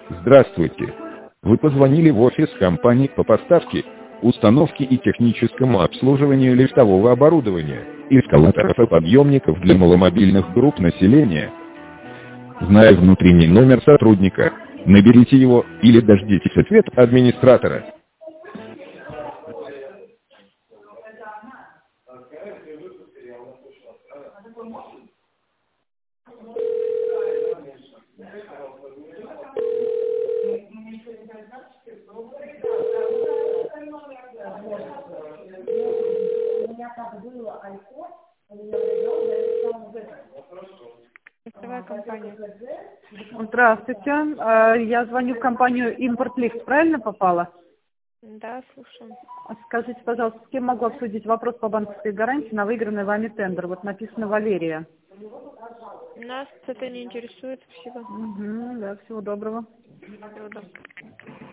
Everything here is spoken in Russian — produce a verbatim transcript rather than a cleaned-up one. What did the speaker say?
Здравствуйте. Вы позвонили в офис компании по поставке, установке и техническому обслуживанию лифтового оборудования, эскалаторов и подъемников для маломобильных групп населения. Зная внутренний номер сотрудника, наберите его или дождитесь ответа администратора. Лифтовая компания. Здравствуйте. Э, Я звоню в компанию «Импортлифт». Правильно попала? Да, слушаю. Скажите, пожалуйста, с кем могу обсудить вопрос по банковской гарантии на выигранный вами тендер? Вот написано «Валерия». Нас это не интересует. Спасибо. Угу, да, всего доброго. Всего доброго.